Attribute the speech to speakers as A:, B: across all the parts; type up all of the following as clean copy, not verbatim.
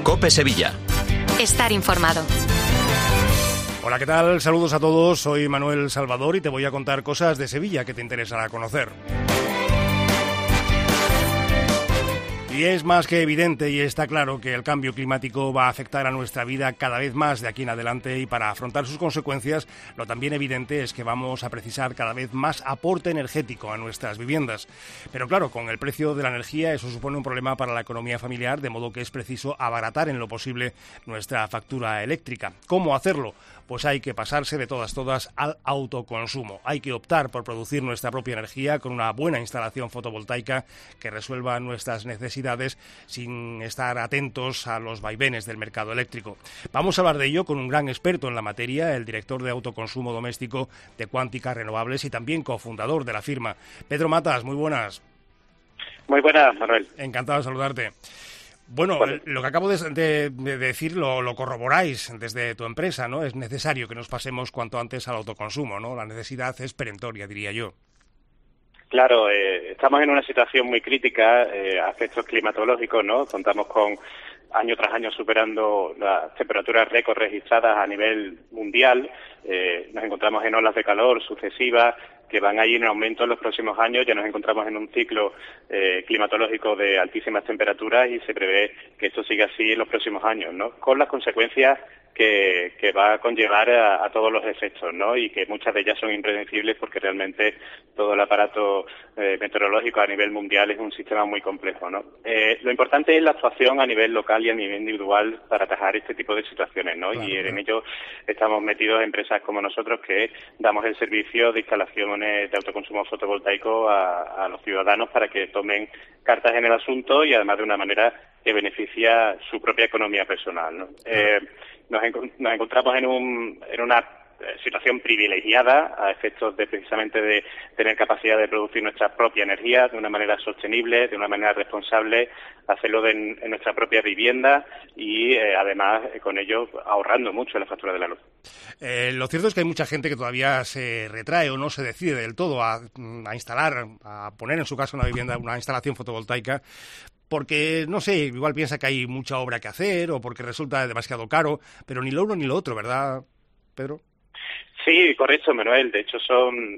A: COPE Sevilla.
B: Estar informado.
C: Hola, ¿qué tal? Saludos a todos, soy Manuel Salvador y te voy a contar cosas de Sevilla que te interesará conocer. Y es más que evidente y está claro que el cambio climático va a afectar a nuestra vida cada vez más de aquí en adelante, y para afrontar sus consecuencias, lo también evidente es que vamos a precisar cada vez más aporte energético a nuestras viviendas. Pero claro, con el precio de la energía eso supone un problema para la economía familiar, de modo que es preciso abaratar en lo posible nuestra factura eléctrica. ¿Cómo hacerlo? Pues hay que pasarse de todas al autoconsumo. Hay que optar por producir nuestra propia energía con una buena instalación fotovoltaica que resuelva nuestras necesidades sin estar atentos a los vaivenes del mercado eléctrico. Vamos a hablar de ello con un gran experto en la materia, el director de autoconsumo doméstico de Cuántica Renovables y también cofundador de la firma. Pedro Matas, muy buenas.
D: Muy buenas, Manuel.
C: Encantado de saludarte. Bueno, lo que acabo de decir lo corroboráis desde tu empresa, ¿no? Es necesario que nos pasemos cuanto antes al autoconsumo, ¿no? La necesidad es perentoria, diría yo.
D: Claro, estamos en una situación muy crítica a efectos climatológicos, ¿no? Contamos con año tras año superando las temperaturas récord registradas a nivel mundial. Nos encontramos en olas de calor sucesivas que van a ir en aumento en los próximos años. Ya nos encontramos en un ciclo climatológico de altísimas temperaturas y se prevé que esto siga así en los próximos años, ¿no? Con las consecuencias que va a conllevar a todos los efectos, ¿no? Y que muchas de ellas son impredecibles porque realmente todo el aparato meteorológico a nivel mundial es un sistema muy complejo, ¿no? Lo importante es la actuación a nivel local y a nivel individual para atajar este tipo de situaciones, ¿no? Claro, y en ello estamos metidos empresas como nosotros que damos el servicio de instalaciones de autoconsumo fotovoltaico a los ciudadanos para que tomen cartas en el asunto y además de una manera que beneficia su propia economía personal, ¿no? Nos encontramos en una situación privilegiada a efectos de precisamente de tener capacidad de producir nuestra propia energía de una manera sostenible, de una manera responsable, hacerlo en nuestra propia vivienda y además con ello ahorrando mucho en la factura de la luz.
C: Lo cierto es que hay mucha gente que todavía se retrae o no se decide del todo a instalar, a poner en su casa una vivienda, una instalación fotovoltaica, porque, no sé, igual piensa que hay mucha obra que hacer o porque resulta demasiado caro, pero ni lo uno ni lo otro, ¿verdad, Pedro?
D: Sí, correcto, Manuel. De hecho,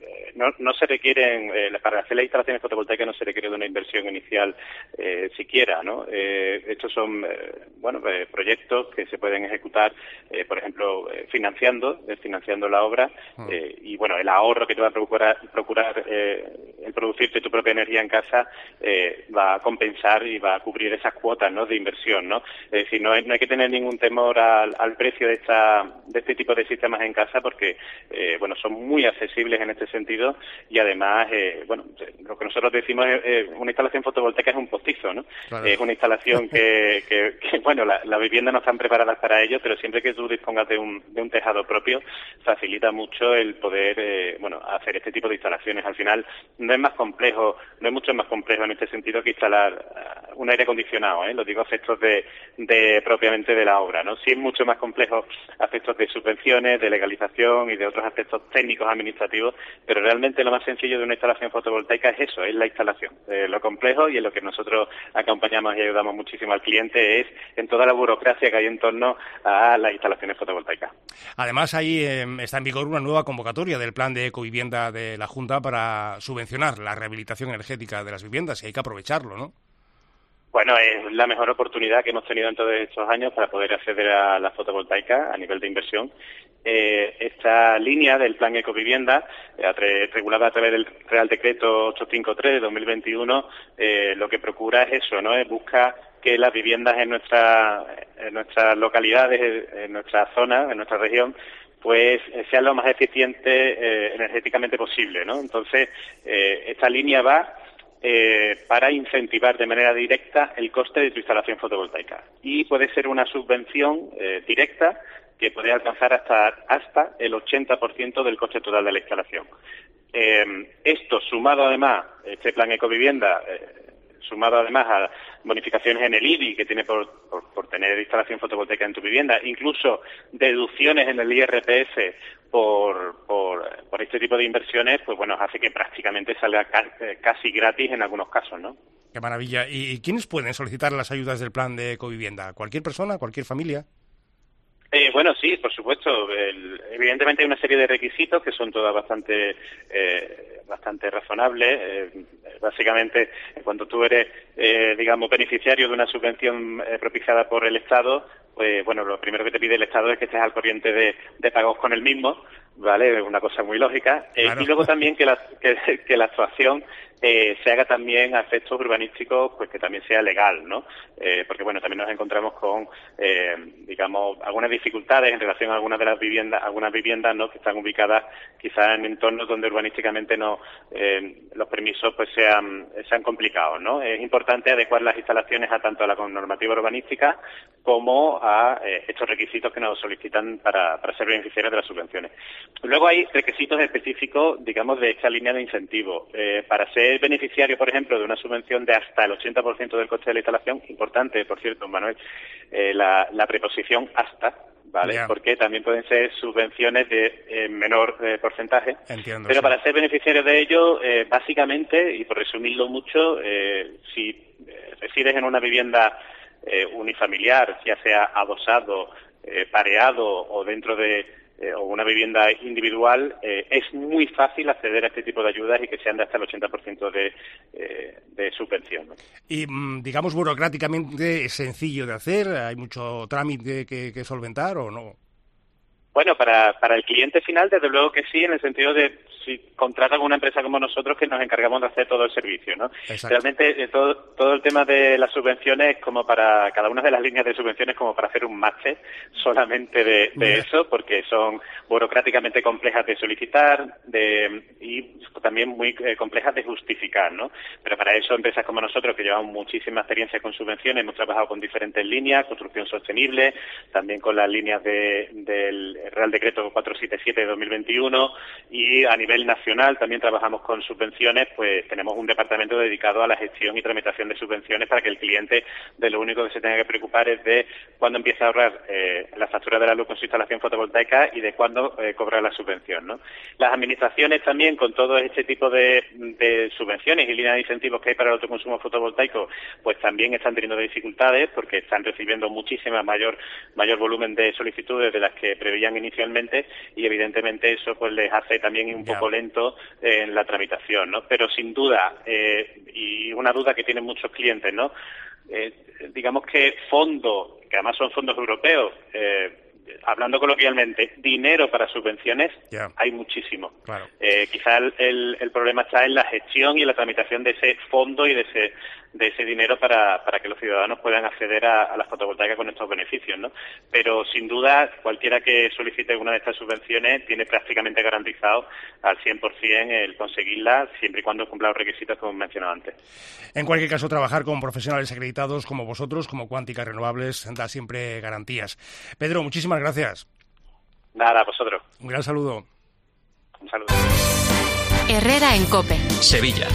D: no se requieren, para hacer las instalaciones fotovoltaicas no se requiere de una inversión inicial siquiera, ¿no? Estos son, proyectos que se pueden ejecutar, por ejemplo, financiando la obra, y bueno, el ahorro que te va a procurar el producirte tu propia energía en casa va a compensar y va a cubrir esas cuotas, ¿no?, de inversión, ¿no? Es decir, no hay que tener ningún temor al precio de este tipo de sistemas en casa porque son muy accesibles en este sentido y además, lo que nosotros decimos es una instalación fotovoltaica es un postizo, ¿no? Claro. Es una instalación que las viviendas no están preparadas para ello, pero siempre que tú dispongas de un tejado propio, facilita mucho el poder, hacer este tipo de instalaciones. Al final, no es mucho más complejo en este sentido que instalar un aire acondicionado, lo digo a efectos de propiamente de la obra, ¿no? Sí es mucho más complejo a efectos de subvenciones, de legalización y de otros aspectos técnicos administrativos, pero realmente lo más sencillo de una instalación fotovoltaica es eso, es la instalación. Lo complejo y en lo que nosotros acompañamos y ayudamos muchísimo al cliente es en toda la burocracia que hay en torno a las instalaciones fotovoltaicas.
C: Además, ahí está en vigor una nueva convocatoria del Plan de Ecovivienda de la Junta para subvencionar la rehabilitación energética de las viviendas y hay que aprovecharlo, ¿no?
D: Bueno, es la mejor oportunidad que hemos tenido en todos estos años para poder acceder a la fotovoltaica a nivel de inversión. Esta línea del Plan Ecovivienda, regulada a través del Real Decreto 853 de 2021, lo que procura es eso, ¿no? Busca que las viviendas en nuestras localidades, en nuestra zona, en nuestra región, pues sean lo más eficiente energéticamente posible, ¿no? Entonces, esta línea va para incentivar de manera directa el coste de tu instalación fotovoltaica. Y puede ser una subvención directa que puede alcanzar hasta el 80% del coste total de la instalación. Esto sumado además, este plan Ecovivienda, sumado además a bonificaciones en el IBI que tiene por tener instalación fotovoltaica en tu vivienda, incluso deducciones en el IRPF por este tipo de inversiones, pues bueno, hace que prácticamente salga casi gratis en algunos casos, ¿no?
C: Qué maravilla. ¿Y quiénes pueden solicitar las ayudas del plan de Ecovivienda? ¿Cualquier persona, cualquier familia?
D: Bueno, sí, por supuesto. Evidentemente hay una serie de requisitos que son todas bastante razonables. Básicamente, cuando tú eres, digamos, beneficiario de una subvención propiciada por el Estado, pues bueno, lo primero que te pide el Estado es que estés al corriente de pagos con el mismo, ¿vale? Es una cosa muy lógica.
C: Claro.
D: Y luego también que la actuación se haga también a efectos urbanísticos, pues que también sea legal, ¿no? Porque bueno, también nos encontramos con, digamos, algunas dificultades en relación a algunas viviendas, ¿no? Que están ubicadas quizás en entornos donde urbanísticamente no, los permisos pues sean complicados, ¿no? Es importante adecuar las instalaciones tanto a la normativa urbanística como a estos requisitos que nos solicitan para ser beneficiarios de las subvenciones. Luego hay requisitos específicos, digamos, de esta línea de incentivo. Para ser beneficiario, por ejemplo, de una subvención de hasta el 80% del coste de la instalación, importante, por cierto, Manuel, la preposición hasta, ¿vale?
C: Yeah.
D: Porque también pueden ser subvenciones de menor porcentaje.
C: Entiendo,
D: pero
C: sí.
D: para ser beneficiario de ello, básicamente, y por resumirlo mucho, si resides en una vivienda unifamiliar, ya sea adosado, pareado o dentro de o una vivienda individual, es muy fácil acceder a este tipo de ayudas y que sean de hasta el 80% de subvención, ¿no?
C: Y, digamos, burocráticamente es sencillo de hacer, ¿hay mucho trámite que solventar o no?
D: Bueno, para el cliente final, desde luego que sí, en el sentido de si contratan una empresa como nosotros que nos encargamos de hacer todo el servicio, ¿no?
C: Exacto.
D: Realmente todo el tema de las subvenciones, como para cada una de las líneas de subvenciones, como para hacer un máster solamente de eso, porque son burocráticamente complejas de solicitar y también muy complejas de justificar, ¿no? Pero para eso empresas como nosotros, que llevamos muchísima experiencia con subvenciones, hemos trabajado con diferentes líneas, construcción sostenible, también con las líneas del Real Decreto 477 de 2021, y a nivel nacional también trabajamos con subvenciones, pues tenemos un departamento dedicado a la gestión y tramitación de subvenciones para que el cliente de lo único que se tenga que preocupar es de cuándo empieza a ahorrar la factura de la luz con su instalación fotovoltaica y de cuándo cobrar la subvención, ¿no? Las administraciones también, con todo este tipo de subvenciones y líneas de incentivos que hay para el autoconsumo fotovoltaico, pues también están teniendo dificultades porque están recibiendo muchísima mayor volumen de solicitudes de las que preveían inicialmente, y evidentemente eso pues les hace también un poco lento en la tramitación, ¿no? Pero sin duda, y una duda que tienen muchos clientes, ¿no? Digamos que fondo, que además son fondos europeos, hablando coloquialmente, dinero para subvenciones, hay muchísimo.
C: Claro.
D: Quizá el problema está en la gestión y en la tramitación de ese fondo y de ese dinero para que los ciudadanos puedan acceder a las fotovoltaicas con estos beneficios, ¿no? Pero sin duda, cualquiera que solicite una de estas subvenciones tiene prácticamente garantizado al 100% el conseguirla, siempre y cuando cumpla los requisitos que hemos mencionado antes.
C: En cualquier caso, trabajar con profesionales acreditados como vosotros, como Cuántica Renovables, da siempre garantías. Pedro, muchísimas gracias.
D: Nada, a vosotros.
C: Un gran saludo.
D: Un saludo.
B: Herrera en COPE.
A: Sevilla.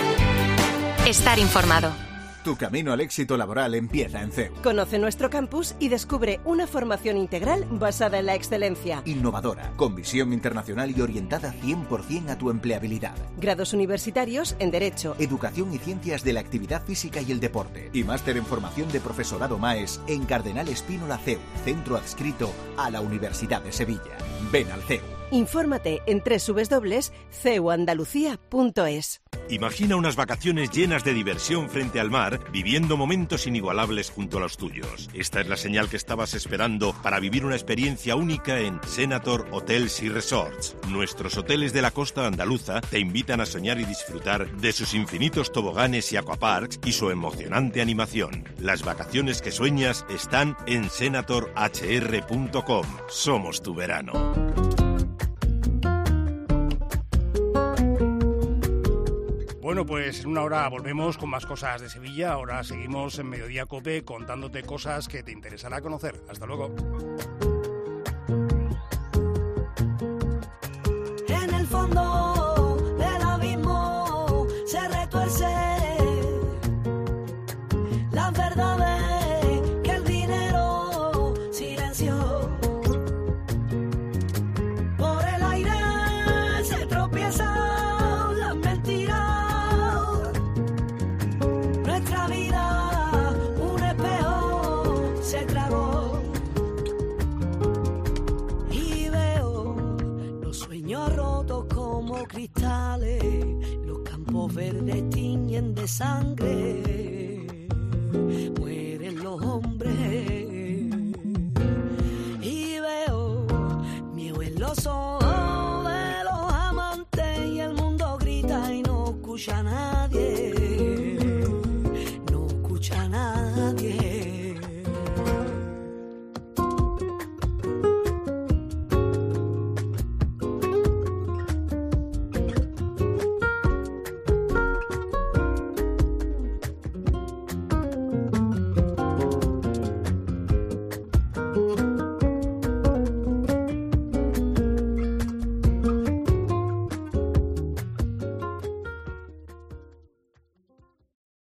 B: Estar informado.
E: Tu camino al éxito laboral empieza en CEU.
F: Conoce nuestro campus y descubre una formación integral basada en la excelencia.
E: Innovadora, con visión internacional y orientada 100% a tu empleabilidad.
F: Grados universitarios en Derecho,
E: Educación y Ciencias de la Actividad Física y el Deporte. Y máster en formación de profesorado MAES en Cardenal Espínola CEU, centro adscrito a la Universidad de Sevilla. Ven al CEU.
F: Infórmate en www.ceuandalucía.es.
G: Imagina unas vacaciones llenas de diversión frente al mar, viviendo momentos inigualables junto a los tuyos. Esta es la señal que estabas esperando para vivir una experiencia única en Senator Hotels y Resorts. Nuestros hoteles de la costa andaluza te invitan a soñar y disfrutar de sus infinitos toboganes y aquaparks y su emocionante animación. Las vacaciones que sueñas están en senatorhr.com. Somos tu verano.
C: Bueno, pues en una hora volvemos con más cosas de Sevilla. Ahora seguimos en Mediodía COPE contándote cosas que te interesará conocer. Hasta luego.
H: En el fondo del abismo se retuerce las verdades que el dinero silenció. Por el aire se tropiezan las mentiras. también de sangre.